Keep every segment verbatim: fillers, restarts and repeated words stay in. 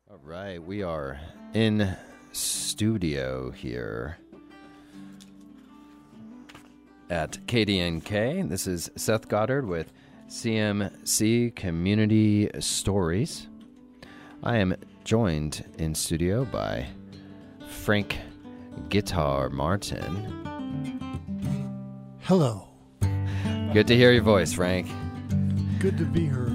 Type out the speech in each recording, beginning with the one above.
All right, we are in studio here at K D N K. This is Seth Goddard with C M C Community Stories. I am joined in studio by Frank Guitar Martin. Hello. Good to hear your voice, Frank. Good to be heard.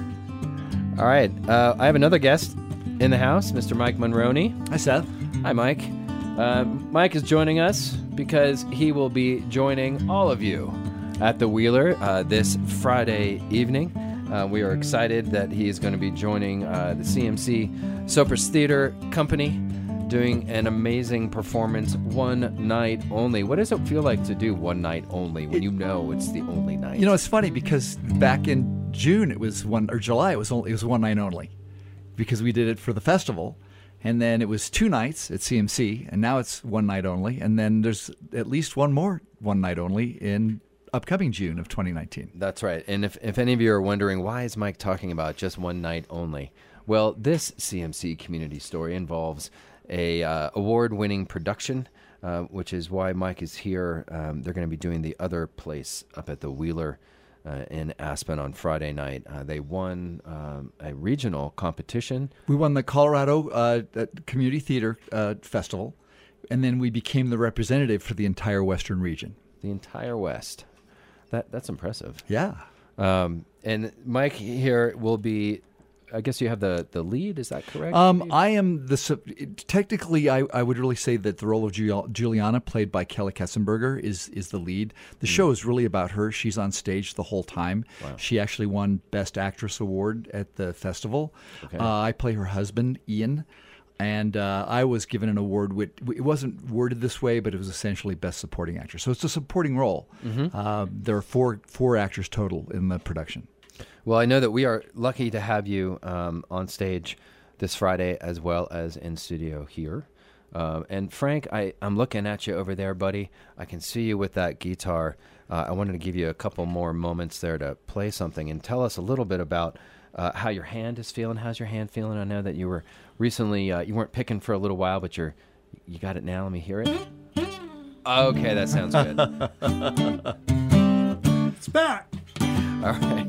All right, uh, I have another guest in the house, Mister Mike Monroney. Hi, Seth. Hi, Mike. Uh, Mike is joining us because he will be joining all of you at the Wheeler uh, this Friday evening. Uh, we are excited that he is going to be joining uh, the C M C Sopris Theater Company, doing an amazing performance one night only. What does it feel like to do one night only when you know it's the only night? You know, it's funny because back in June it was one, or July it was only it was one night only, because we did it for the festival, and then it was two nights at C M C, and now it's one night only, and then there's at least one more one night only in upcoming June of twenty nineteen. That's right. And if, if any of you are wondering, why is Mike talking about just one night only? Well, this C M C community story involves a uh, award-winning production, uh, which is why Mike is here. Um, they're going to be doing the other place up at the Wheeler uh, in Aspen on Friday night. Uh, they won um, a regional competition. We won the Colorado uh, Community Theater uh, Festival, and then we became the representative for the entire Western region. The entire West. That That's impressive. Yeah. Um, and Mike here will be, I guess you have the, the lead, is that correct? Um, I am the, technically, I, I would really say that the role of Giul- Juliana, played by Kelly Kessenberger, is is the lead. The mm. show is really about her. She's on stage the whole time. Wow. She actually won Best Actress Award at the festival. Okay. Uh, I play her husband, Ian, and uh, I was given an award. With, it wasn't worded this way, but it was essentially Best Supporting Actress. So it's a supporting role. Mm-hmm. Uh, there are four four actors total in the production. Well, I know that we are lucky to have you um, on stage this Friday as well as in studio here. Uh, and Frank, I, I'm looking at you over there, buddy. I can see you with that guitar. Uh, I wanted to give you a couple more moments there to play something and tell us a little bit about uh, how your hand is feeling. How's your hand feeling? I know that you were recently, uh, you weren't picking for a little while, but you're, you got it now. Let me hear it. Okay, that sounds good. It's back. All right.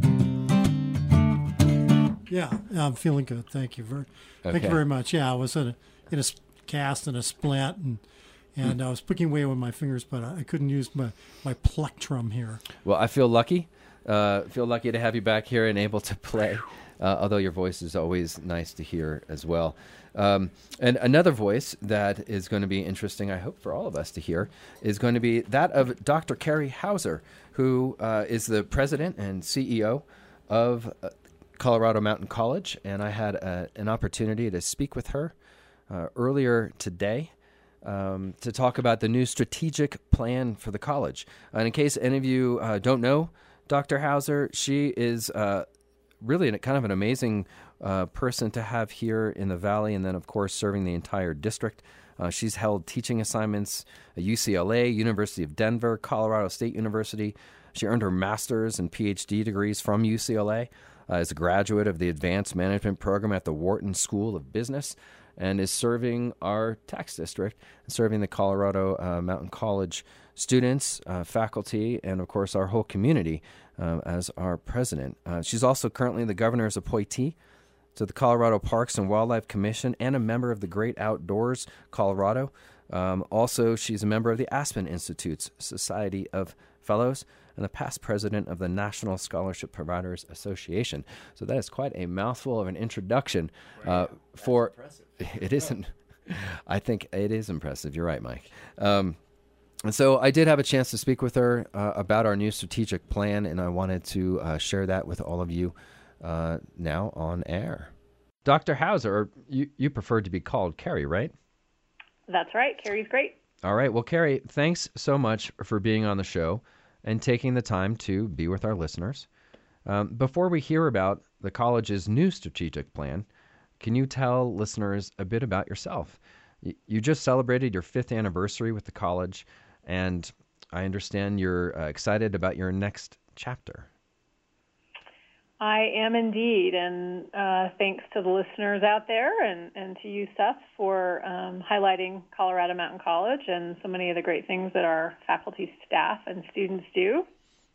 Yeah, I'm feeling good. Thank you very, okay. thank you very much. Yeah, I was in a, in a cast and a splint, and and mm. I was picking away with my fingers, but I, I couldn't use my, my plectrum here. Well, I feel lucky. Uh, feel lucky to have you back here and able to play. Uh, although your voice is always nice to hear as well. Um, and another voice that is going to be interesting, I hope, for all of us to hear, is going to be that of Doctor Carrie Hauser, who uh, is the president and C E O of Uh, Colorado Mountain College, and I had a, an opportunity to speak with her uh, earlier today um, to talk about the new strategic plan for the college. And in case any of you uh, don't know Doctor Hauser, she is uh, really an, kind of an amazing uh, person to have here in the Valley, and then, of course, serving the entire district. Uh, she's held teaching assignments at U C L A, University of Denver, Colorado State University. She earned her master's and P H D degrees from U C L A. Uh, is a graduate of the Advanced Management Program at the Wharton School of Business, and is serving our tax district, serving the Colorado uh, Mountain College students, uh, faculty, and, of course, our whole community uh, as our president. Uh, she's also currently the governor's appointee to the Colorado Parks and Wildlife Commission and a member of the Great Outdoors Colorado. Um, also, she's a member of the Aspen Institute's Society of Fellows and the past president of the National Scholarship Providers Association. So that is quite a mouthful of an introduction. Uh, for impressive. It isn't. I think it is impressive. You're right, Mike. Um, and so I did have a chance to speak with her uh, about our new strategic plan, and I wanted to uh, share that with all of you uh, now on air. Doctor Hauser, or you, you prefer to be called Carrie, right? That's right. Carrie's great. All right. Well, Carrie, thanks so much for being on the show and taking the time to be with our listeners. Um, before we hear about the college's new strategic plan, can you tell listeners a bit about yourself? Y- you just celebrated your fifth anniversary with the college, and I understand you're uh, excited about your next chapter. I am indeed, and uh, thanks to the listeners out there and, and to you, Seth, for um, highlighting Colorado Mountain College and so many of the great things that our faculty, staff, and students do.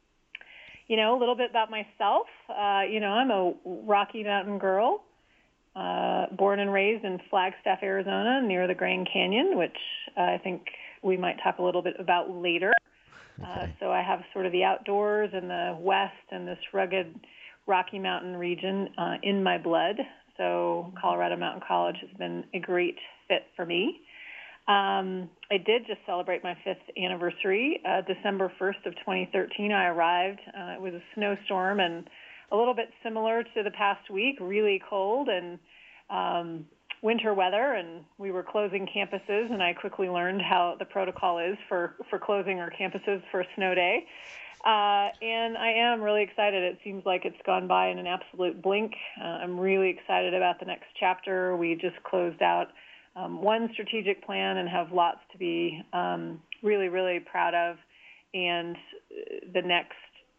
You know, a little bit about myself. Uh, you know, I'm a Rocky Mountain girl, uh, born and raised in Flagstaff, Arizona, near the Grand Canyon, which uh, I think we might talk a little bit about later. Okay. Uh, so I have sort of the outdoors and the West and this rugged Rocky Mountain region uh, in my blood. So Colorado Mountain College has been a great fit for me. Um, I did just celebrate my fifth anniversary. Uh, December first of twenty thirteen, I arrived. Uh, it was a snowstorm and a little bit similar to the past week, really cold and um, winter weather, and we were closing campuses, and I quickly learned how the protocol is for, for closing our campuses for a snow day. Uh, and I am really excited. It seems like it's gone by in an absolute blink. Uh, I'm really excited about the next chapter. We just closed out um, one strategic plan and have lots to be um, really, really proud of. And the next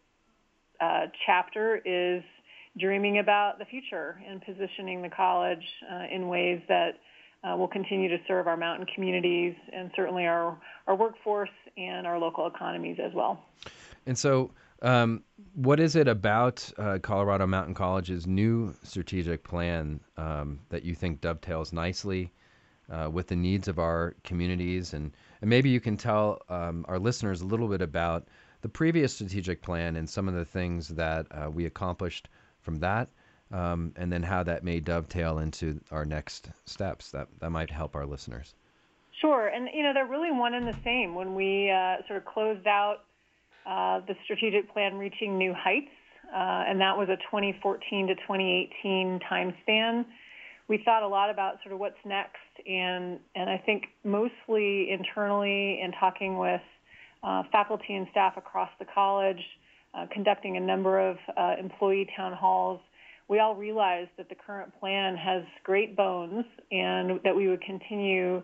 uh, chapter is dreaming about the future and positioning the college uh, in ways that uh, will continue to serve our mountain communities and certainly our, our workforce and our local economies as well. And so um, what is it about uh, Colorado Mountain College's new strategic plan um, that you think dovetails nicely uh, with the needs of our communities? And, and maybe you can tell um, our listeners a little bit about the previous strategic plan and some of the things that uh, we accomplished from that, um, and then how that may dovetail into our next steps. That, that might help our listeners. Sure. And, you know, they're really one and the same. When we uh, sort of closed out Uh, the strategic plan Reaching New Heights, uh, and that was a twenty fourteen to twenty eighteen time span. We thought a lot about sort of what's next, and, and I think mostly internally in talking with uh, faculty and staff across the college, uh, conducting a number of uh, employee town halls, we all realized that the current plan has great bones and that we would continue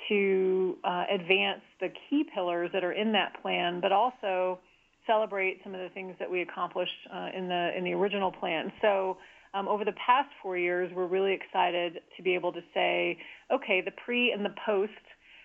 to uh, advance the key pillars that are in that plan, but also celebrate some of the things that we accomplished uh, in the in the original plan. So um, over the past four years, we're really excited to be able to say, okay, the pre and the post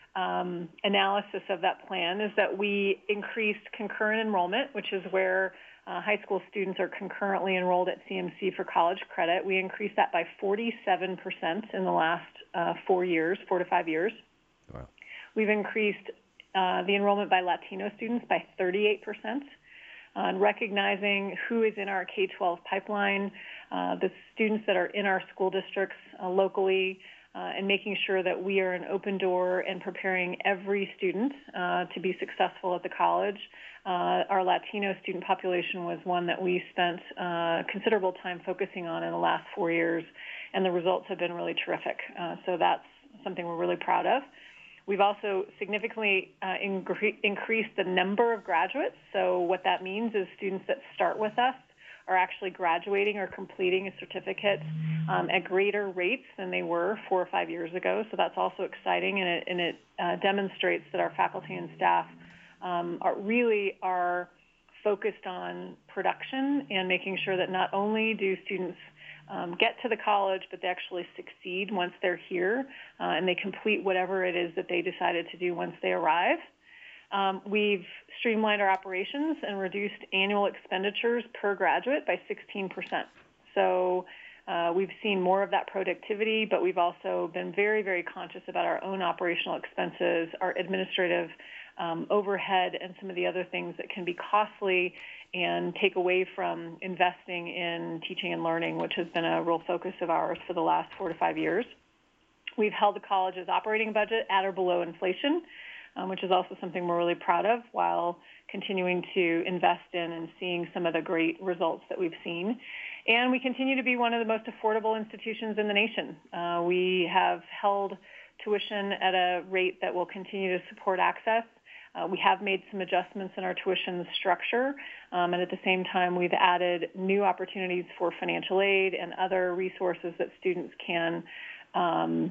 um, analysis of that plan is that we increased concurrent enrollment, which is where uh, high school students are concurrently enrolled at C M C for college credit. We increased that by forty-seven percent in the last uh, four years, four to five years. Wow. We've increased uh, the enrollment by Latino students by thirty-eight percent, uh, and recognizing who is in our K twelve pipeline, uh, the students that are in our school districts uh, locally, uh, and making sure that we are an open door and preparing every student uh, to be successful at the college. Uh, our Latino student population was one that we spent uh, considerable time focusing on in the last four years, and the results have been really terrific. Uh, so that's something we're really proud of. We've also significantly uh, incre- increased the number of graduates. So what that means is students that start with us are actually graduating or completing a certificate um, at greater rates than they were four or five years ago. So that's also exciting, and it, and it uh, demonstrates that our faculty and staff um, are really are focused on production and making sure that not only do students Um, get to the college, but they actually succeed once they're here, uh, and they complete whatever it is that they decided to do once they arrive. Um, we've streamlined our operations and reduced annual expenditures per graduate by sixteen percent. So uh, we've seen more of that productivity, but we've also been very, very conscious about our own operational expenses, our administrative um, overhead, and some of the other things that can be costly and take away from investing in teaching and learning, which has been a real focus of ours for the last four to five years. We've held the college's operating budget at or below inflation, um, which is also something we're really proud of, while continuing to invest in and seeing some of the great results that we've seen. And we continue to be one of the most affordable institutions in the nation. Uh, we have held tuition at a rate that will continue to support access. Uh, we have made some adjustments in our tuition structure, um, and at the same time, we've added new opportunities for financial aid and other resources that students can um,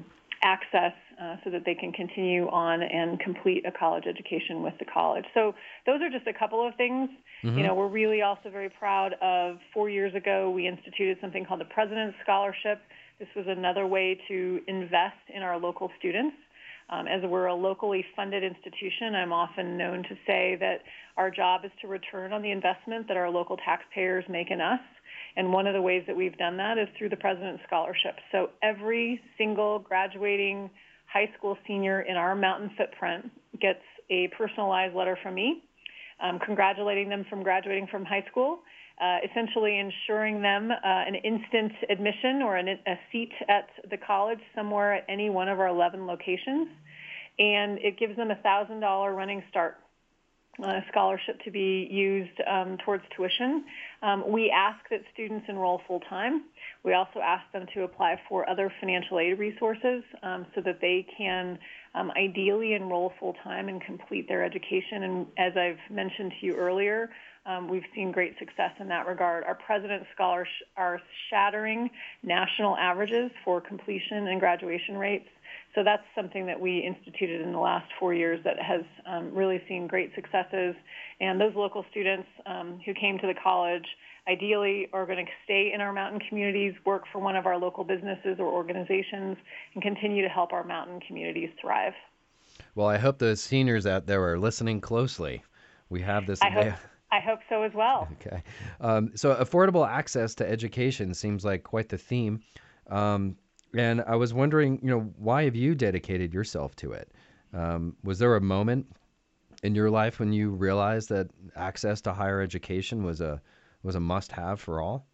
access uh, so that they can continue on and complete a college education with the college. So those are just a couple of things. Mm-hmm. You know, we're really also very proud of four years ago we instituted something called the President's Scholarship. This was another way to invest in our local students. Um, as we're a locally funded institution, I'm often known to say that our job is to return on the investment that our local taxpayers make in us. And one of the ways that we've done that is through the President's Scholarship. So every single graduating high school senior in our mountain footprint gets a personalized letter from me, um, congratulating them from graduating from high school, uh, essentially ensuring them uh, an instant admission or an, a seat at the college somewhere at any one of our eleven locations. And it gives them a one thousand dollars running start on a scholarship to be used um, towards tuition. Um, we ask that students enroll full-time. We also ask them to apply for other financial aid resources um, so that they can um, ideally enroll full-time and complete their education. And as I've mentioned to you earlier, um, we've seen great success in that regard. Our President's Scholars are shattering national averages for completion and graduation rates. So that's something that we instituted in the last four years that has um, really seen great successes. And those local students um, who came to the college ideally are going to stay in our mountain communities, work for one of our local businesses or organizations, and continue to help our mountain communities thrive. Well, I hope those seniors out there are listening closely. We have this. I hope, I hope so as well. Okay. Um, so affordable access to education seems like quite the theme. Um, And I was wondering, you know, why have you dedicated yourself to it? Um, was there a moment in your life when you realized that access to higher education was a was a must-have for all?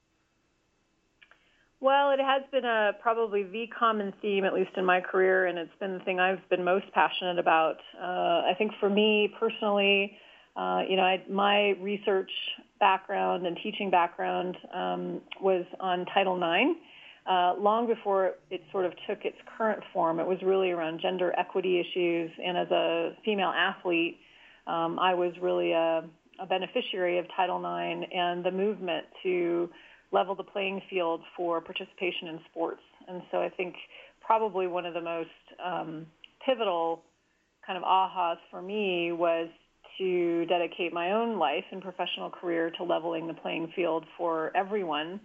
Well, it has been a probably the common theme, at least in my career, and it's been the thing I've been most passionate about. Uh, I think for me personally, uh, you know, I, my research background and teaching background um, was on Title nine. Uh, long before it, it sort of took its current form, it was really around gender equity issues. And as a female athlete, um, I was really a, a beneficiary of Title nine and the movement to level the playing field for participation in sports. And so I think probably one of the most um, pivotal kind of ahas for me was to dedicate my own life and professional career to leveling the playing field for everyone,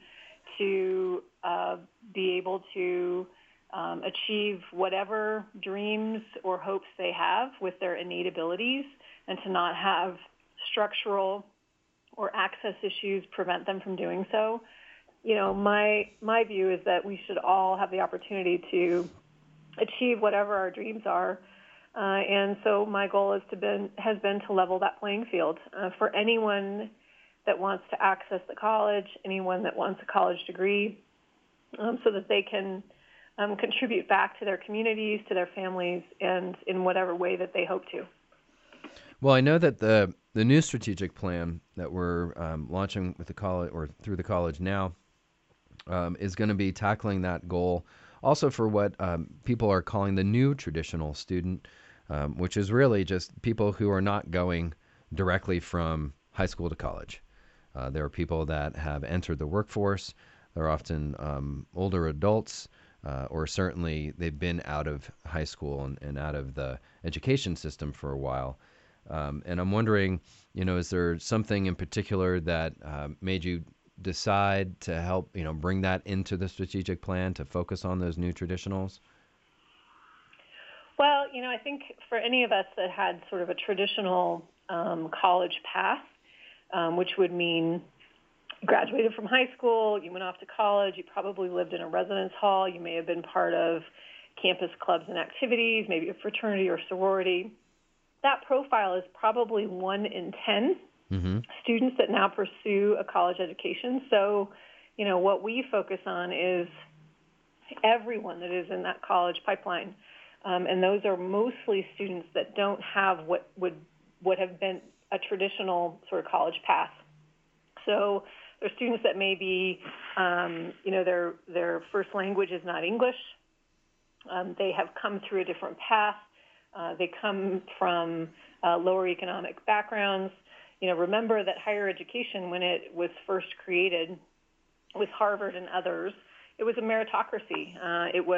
to uh, be able to um, achieve whatever dreams or hopes they have with their innate abilities, and to not have structural or access issues prevent them from doing so. You know, my my view is that we should all have the opportunity to achieve whatever our dreams are, uh, and so my goal is to been, has been to level that playing field uh, for anyone that wants to access the college, anyone that wants a college degree, um, so that they can um, contribute back to their communities, to their families, and in whatever way that they hope to. Well, I know that the the new strategic plan that we're um, launching with the college or through the college now um, is going to be tackling that goal. Also, for what um, people are calling the new traditional student, um, which is really just people who are not going directly from high school to college. Uh, there are people that have entered the workforce. They're often um, older adults, uh, or certainly they've been out of high school and, and out of the education system for a while. Um, and I'm wondering, you know, is there something in particular that uh, made you decide to help, you know, bring that into the strategic plan to focus on those new traditionals? Well, you know, I think for any of us that had sort of a traditional um, college path, Um, which would mean you graduated from high school, you went off to college, you probably lived in a residence hall, you may have been part of campus clubs and activities, maybe a fraternity or sorority. That profile is probably one in ten mm-hmm. students that now pursue a college education. So, you know, what we focus on is everyone that is in that college pipeline. Um, and those are mostly students that don't have what would would have been a traditional sort of college path. So there are students that may be, um, you know, their their first language is not English. Um, they have come through a different path. Uh, they come from uh, lower economic backgrounds. You know, remember that higher education, when it was first created with Harvard and others, it was a meritocracy. Uh, it was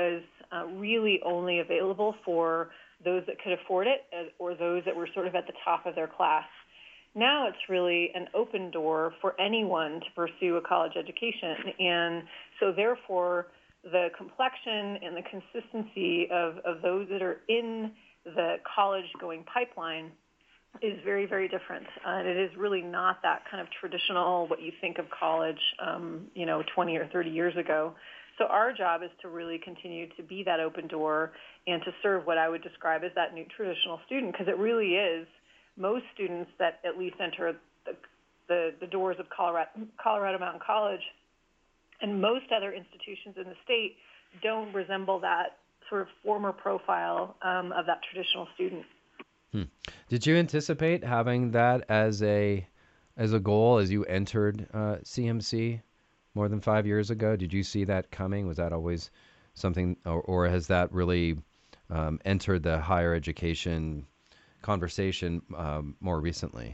uh, really only available for those that could afford it or those that were sort of at the top of their class. Now it's really an open door for anyone to pursue a college education. And so therefore, the complexion and the consistency of, of those that are in the college-going pipeline is very, very different. Uh, and it is really not that kind of traditional, what you think of college, um, you know, twenty or thirty years ago. So our job is to really continue to be that open door and to serve what I would describe as that new traditional student, because it really is most students that at least enter the, the, the doors of Colorado, Colorado Mountain College and most other institutions in the state don't resemble that sort of former profile um, of that traditional student. Hmm. Did you anticipate having that as a as a goal as you entered uh, C M C more than five years ago? Did you see that coming? Was that always something, or, or has that really um, entered the higher education conversation um, more recently?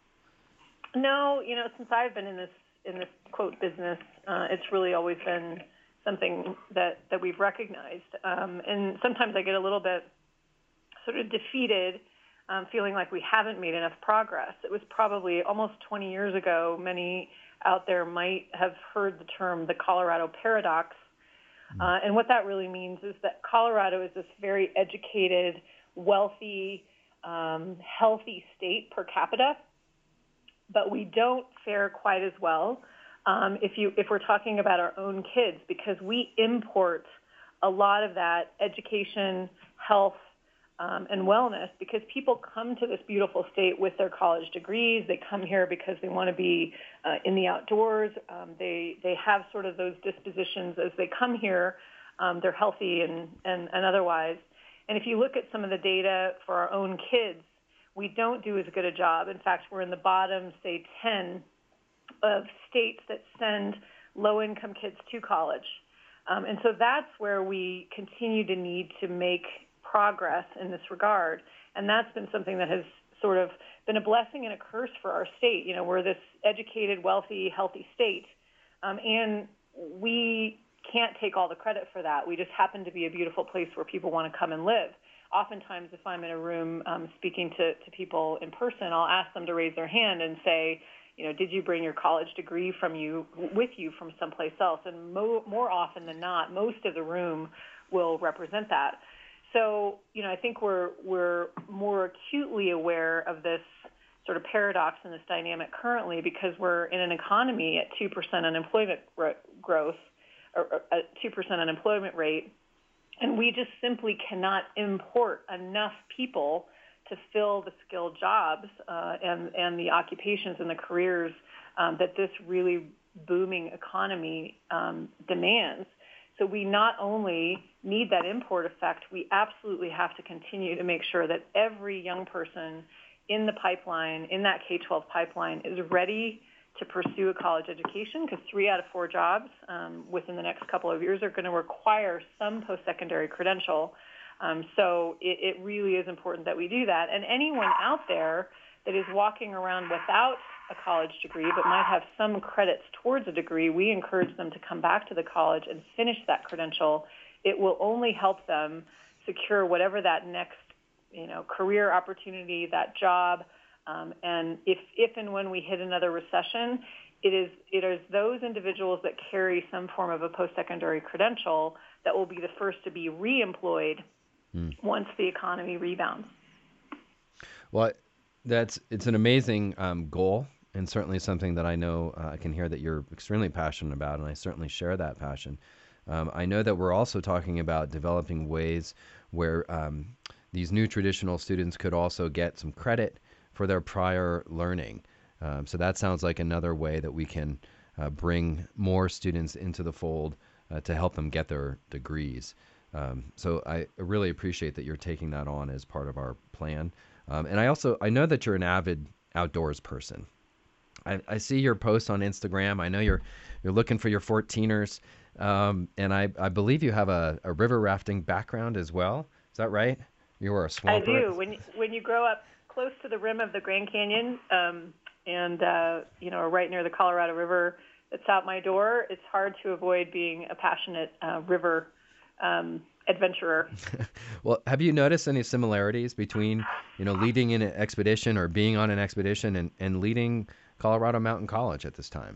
No, you know, since I've been in this in this quote business, uh, it's really always been something that, that we've recognized. Um, and sometimes I get a little bit sort of defeated, um, feeling like we haven't made enough progress. It was probably almost twenty years ago, many out there might have heard the term the Colorado paradox. Uh, and what that really means is that Colorado is this very educated, wealthy, um, healthy state per capita, but we don't fare quite as well um, if you if we're talking about our own kids, because we import a lot of that education, health, um, and wellness, because people come to this beautiful state with their college degrees. They come here because they want to be uh, in the outdoors. Um, they they have sort of those dispositions as they come here. Um, they're healthy and, and, and otherwise. And if you look at some of the data for our own kids, we don't do as good a job. In fact, we're in the bottom, say, ten of states that send low-income kids to college. Um, and so that's where we continue to need to make progress in this regard. And that's been something that has sort of been a blessing and a curse for our state. You know, we're this educated, wealthy, healthy state, um, and we can't take all the credit for that. We just happen to be a beautiful place where people want to come and live. Oftentimes, if I'm in a room um, speaking to, to people in person, I'll ask them to raise their hand and say, you know, did you bring your college degree from you with you from someplace else? And mo- more often than not, most of the room will represent that. So, you know, I think we're we're more acutely aware of this sort of paradox and this dynamic currently because we're in an economy at two percent unemployment growth, or a two percent unemployment rate, and we just simply cannot import enough people to fill the skilled jobs uh, and, and the occupations and the careers um, that this really booming economy um, demands. So we not only need that import effect, we absolutely have to continue to make sure that every young person in the pipeline, in that K twelve pipeline, is ready to pursue a college education, because three out of four jobs um, within the next couple of years are going to require some post-secondary credential. Um, so it, it really is important that we do that. And anyone out there that is walking around without a college degree but might have some credits towards a degree, we encourage them to come back to the college and finish that credential. It will only help them secure whatever that next, you know, career opportunity, that job. Um, and if, if and when we hit another recession, it is it is those individuals that carry some form of a post-secondary credential that will be the first to be reemployed mm. once the economy rebounds. Well, that's it's an amazing um, goal, and certainly something that I know uh, I can hear that you're extremely passionate about, and I certainly share that passion. Um, I know that we're also talking about developing ways where um, these new traditional students could also get some credit for their prior learning. Um, so that sounds like another way that we can uh, bring more students into the fold uh, to help them get their degrees. Um, so I really appreciate that you're taking that on as part of our plan. Um, and I also, I know that you're an avid outdoors person. I, I see your posts on Instagram. I know you're you're looking for your fourteeners. Um, and I, I believe you have a, a river rafting background as well. Is that right? You were a swamper. I do. When, when you grow up close to the rim of the Grand Canyon, um, and, uh, you know, right near the Colorado River that's out my door, it's hard to avoid being a passionate uh, river um, adventurer. Well, have you noticed any similarities between, you know, leading an expedition or being on an expedition and, and leading Colorado Mountain College at this time?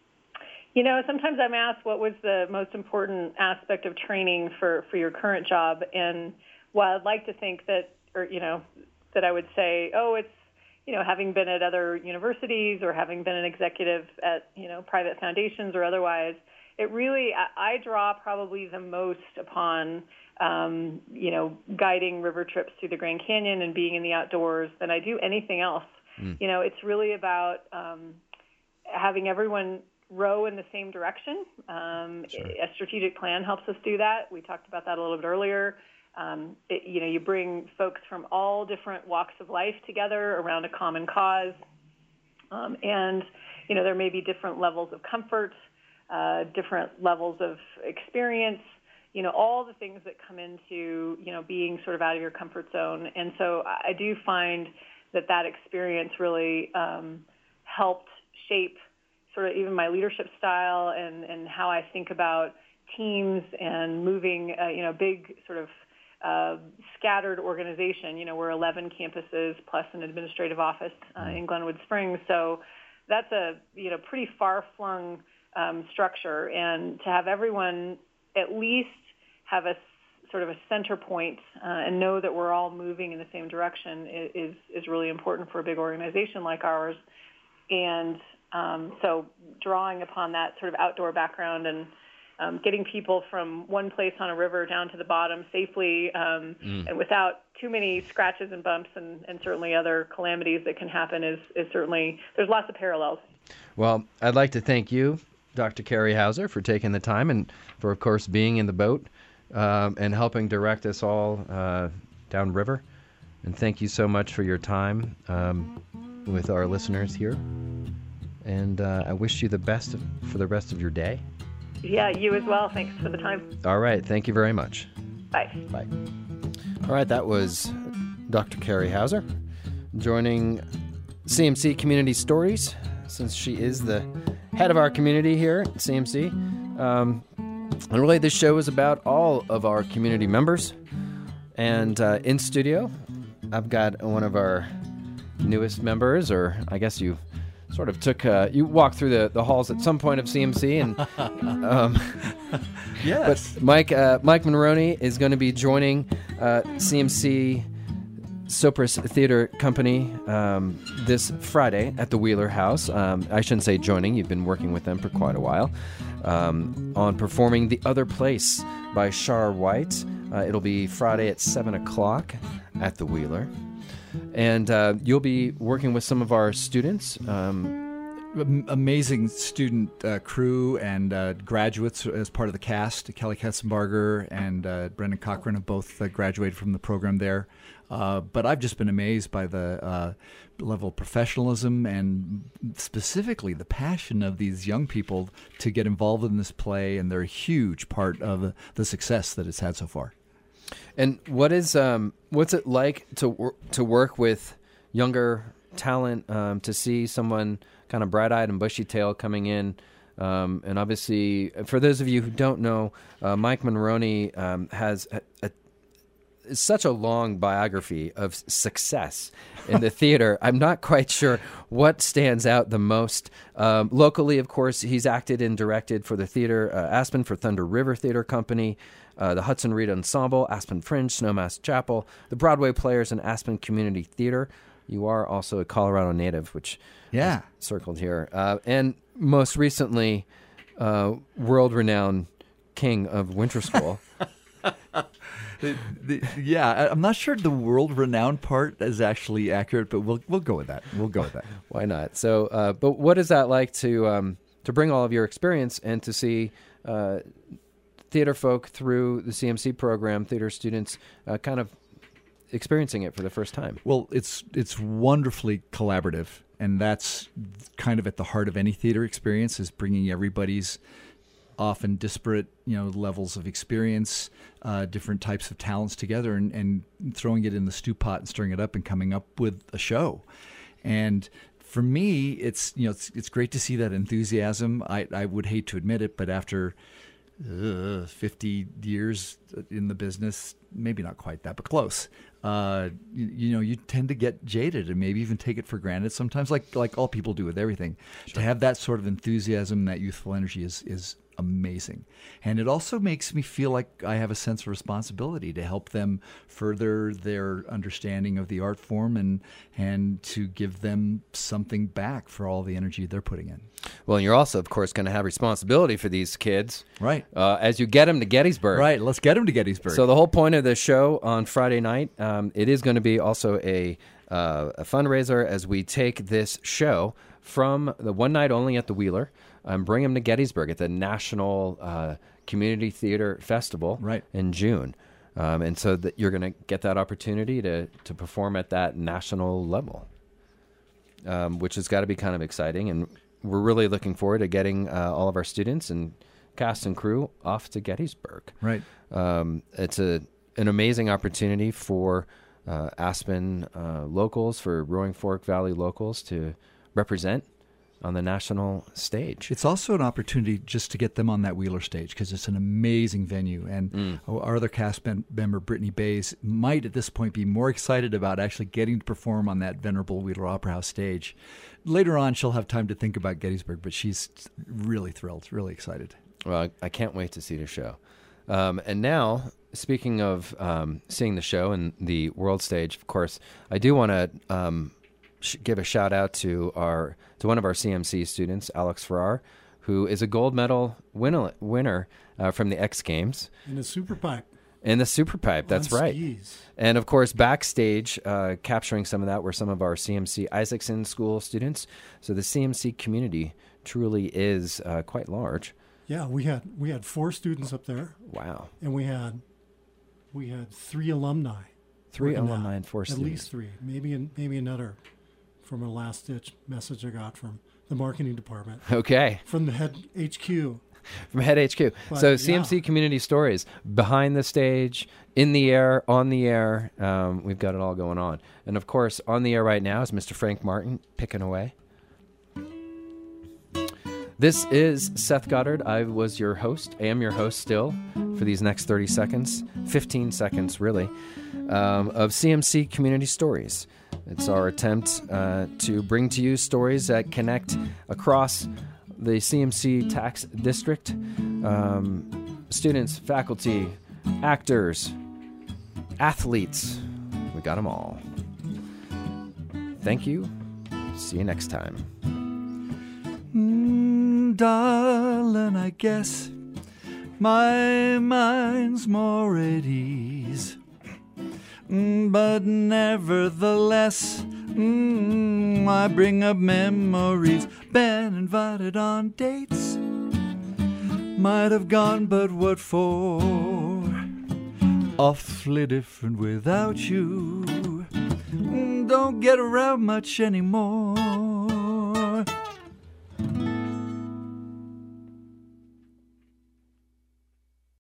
You know, sometimes I'm asked what was the most important aspect of training for, for your current job. And while I'd like to think that, or, you know, that I would say, oh, it's, you know, having been at other universities or having been an executive at, you know, private foundations or otherwise, it really, I, I draw probably the most upon, um, you know, guiding river trips through the Grand Canyon and being in the outdoors than I do anything else. Mm. You know, it's really about um, having everyone row in the same direction. Um, sure. A strategic plan helps us do that. We talked about that a little bit earlier. Um, it, you know, you bring folks from all different walks of life together around a common cause. Um, and, you know, there may be different levels of comfort, uh, different levels of experience, you know, all the things that come into, you know, being sort of out of your comfort zone. And so I do find that that experience really um, helped shape sort of even my leadership style and, and how I think about teams and moving, uh, you know, big sort of uh, scattered organization. You know, we're eleven campuses plus an administrative office uh, in Glenwood Springs. So that's a, you know, pretty far-flung um, structure. And to have everyone at least have a sort of a center point uh, and know that we're all moving in the same direction is, is really important for a big organization like ours. And Um, so drawing upon that sort of outdoor background and um, getting people from one place on a river down to the bottom safely um, mm. and without too many scratches and bumps and, and certainly other calamities that can happen is, is certainly, there's lots of parallels. Well, I'd like to thank you, Doctor Carrie Hauser, for taking the time and for, of course, being in the boat um, and helping direct us all uh, downriver. And thank you so much for your time um, with our listeners here. And uh, I wish you the best of, for the rest of your day. Yeah, you as well. Thanks for the time. All right. Thank you very much. Bye. Bye. All right. That was Doctor Carrie Hauser joining C M C Community Stories, since she is the head of our community here at C M C. Um, and really, this show is about all of our community members. And uh, in studio, I've got one of our newest members, or I guess you sort of took, uh, you walked through the, the halls at some point of C M C, and um, yes. But Mike uh, Mike Monroney is going to be joining uh, C M C Sopris Theater Company um, this Friday at the Wheeler House. Um, I shouldn't say joining; you've been working with them for quite a while um, on performing "The Other Place" by Char White. Uh, it'll be Friday at seven o'clock at the Wheeler. And uh, you'll be working with some of our students. Um, Amazing student uh, crew and uh, graduates as part of the cast. Kelly Ketzenbarger and uh, Brendan Cochran have both uh, graduated from the program there. Uh, but I've just been amazed by the uh, level of professionalism and specifically the passion of these young people to get involved in this play, and they're a huge part of the success that it's had so far. And what is um, what's it like to wor- to work with younger talent, um, to see someone kind of bright-eyed and bushy-tailed coming in? Um, and obviously, for those of you who don't know, uh, Mike Monroney um, has a, a, such a long biography of success in the theater. I'm not quite sure what stands out the most. Um, locally, of course, he's acted and directed for the theater, uh, Aspen for Thunder River Theater Company, Uh, the Hudson Reed Ensemble, Aspen Fringe, Snowmass Chapel, the Broadway Players, and Aspen Community Theater. You are also a Colorado native, which yeah is circled here. Uh, and most recently, uh, world-renowned king of Winter School. the, the, yeah, I'm not sure the world-renowned part is actually accurate, but we'll we'll go with that. We'll go with that. Why not? So, uh, but what is that like to um, to bring all of your experience and to see Uh, theater folk through the C M C program, theater students uh, kind of experiencing it for the first time? Well, it's it's wonderfully collaborative, and that's kind of at the heart of any theater experience, is bringing everybody's often disparate, you know, levels of experience, uh, different types of talents together, and, and throwing it in the stew pot and stirring it up and coming up with a show. And for me, it's you know it's, it's great to see that enthusiasm. I, I would hate to admit it, but after uh, fifty years in the business, maybe not quite that, but close. Uh, you, you know, you tend to get jaded and maybe even take it for granted sometimes, like like all people do with everything. Sure. To have that sort of enthusiasm, that youthful energy is is amazing. And it also makes me feel like I have a sense of responsibility to help them further their understanding of the art form and and to give them something back for all the energy they're putting in. Well, and you're also, of course, going to have responsibility for these kids. Right. Uh, as you get them to Gettysburg. Right. Let's get them to Gettysburg. So the whole point of the show on Friday night, um, it is going to be also a, uh, a fundraiser as we take this show from the one night only at the Wheeler and bring them to Gettysburg at the National uh, Community Theater Festival right. in June. Um, and so that you're going to get that opportunity to, to perform at that national level, um, which has got to be kind of exciting. And we're really looking forward to getting uh, all of our students and cast and crew off to Gettysburg. Right. Um, it's a an amazing opportunity for uh, Aspen uh, locals, for Roaring Fork Valley locals to represent on the national stage. It's also an opportunity just to get them on that Wheeler stage because it's an amazing venue. And mm. our other cast member, Brittany Bays, might at this point be more excited about actually getting to perform on that venerable Wheeler Opera House stage. Later on, she'll have time to think about Gettysburg, but she's really thrilled, really excited. Well, I can't wait to see the show. Um, and now, speaking of um, seeing the show and the world stage, of course, I do want to um, sh- give a shout out to our to one of our C M C students, Alex Farrar, who is a gold medal winner, winner uh, from the X Games. In the super pipe. In the super pipe, that's on right. Skis. And of course, backstage, uh, capturing some of that were some of our C M C Isaacson School students. So the C M C community truly is uh, quite large. Yeah, we had we had four students up there. Wow. And we had we had three alumni. Three alumni and four At students. least three, maybe an, maybe another. From a last ditch message I got from the marketing department. Okay. From the head H Q. From Head H Q. But, so C M C yeah. Community Stories, behind the stage, in the air, on the air. Um, we've got it all going on. And of course, on the air right now is Mister Frank Martin picking away. This is Seth Goddard. I was your host. I am your host still for these next thirty seconds, fifteen seconds really, um, of C M C Community Stories. It's our attempt uh, to bring to you stories that connect across the C M C tax district. Um, students, faculty, actors, athletes. We got them all. Thank you. See you next time. Mm, darling, I guess my mind's more at ease. Mm, but nevertheless, mm, I bring up memories. Been invited on dates. Might have gone, but what for? Awfully different without you. Mm, don't get around much anymore.